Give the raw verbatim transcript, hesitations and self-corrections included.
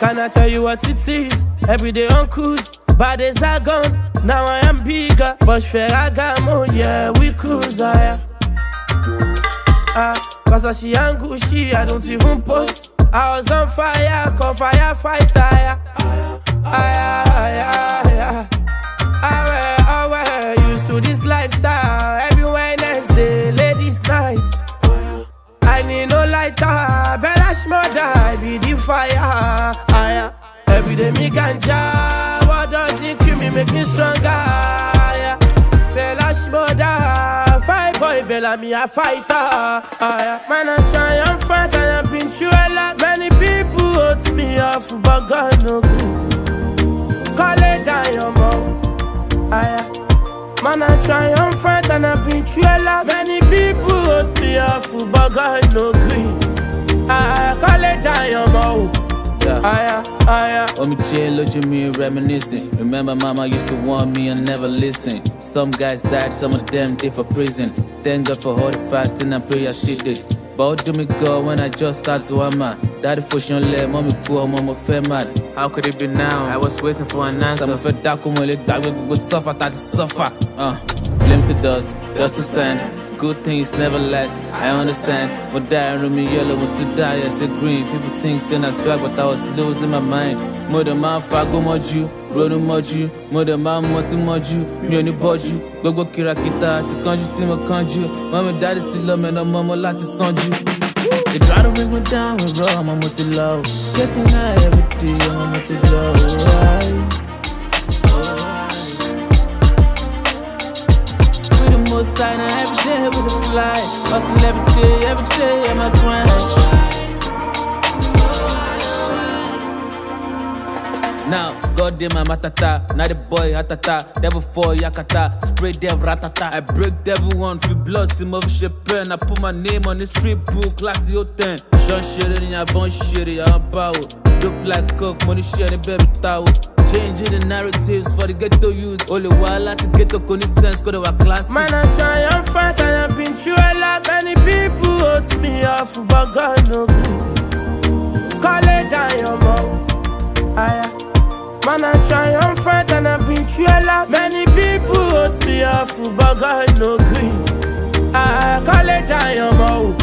Can I tell you what it is? Every day on cruise, bad days are gone. Now I am bigger, but Ferragamo, yeah, we cruise, ah, ah, cause I see and Gucci, I don't even post. I was on fire, call firefighter, yeah. Ah, yeah, yeah, yeah. I wear, used to this lifestyle. Every Wednesday, ladies' night. I need no lighter, Bella Shmurda, I be the fire. Ah, yeah. Every day me ganja, what does it kill me, make me stronger. Yeah. Bella Shmurda, fight boy, Bella me a fighter. Ah, yeah. Man I try and fight and I've been through a lot. Many people hurt me off, but God no good. Call it down your mouth. Ah, yeah. Man, I try and fight and I've been through a lot. Many people hurt me off, but God no green. I call it down your mouth. Yeah. Aya, aya. Oh, me chill, look at me reminiscing. Remember, mama used to warn me and never listen. Some guys died, some of them did for prison. Thank God for all the fasting and prayer she did. But how do me go when I just start to hammer? Daddy for sure let mommy cool, mama fed mad. How could it be now? I was waiting for an answer. Some fed dark when they die, we go suffer, that suffer. Uh, flames to dust, dust to sand. Good things never last, I understand. But die and me yellow, want to die, I say green. People think saying I swag, but I was losing my mind. Mother man, fago moju, road moju. Mother man, mosi moju, me only boju. Gogo kirakita, ti kanju, ti mo kanju. Mommy, daddy, ti love me, no mama, lati sanju. They try to bring me down with raw, mama, ti low. Getting high every day, mama, ti low. Most time every day with a fly. Hustle every day, every day at my grind. Now, God damn my matata. Now the boy hatata. Devil for yakata. Spray devil ratata. I break devil one free blood. Sim of shit pen. I put my name on the street book like the ten. Sean shit in your bone shit. I'm power. Look like coke. Money shit in baby towel. Changing the narratives for the ghetto youth. Only while I to get to sense, go to our class. Man, I try and fight and I've been through a lot. Many people hurt me off, but God no good. Call it down your mouth. Ah, yeah. Man, I try and fight and I've been through a lot. Many people hurt me off, but God no good. Ah, call it down your mouth.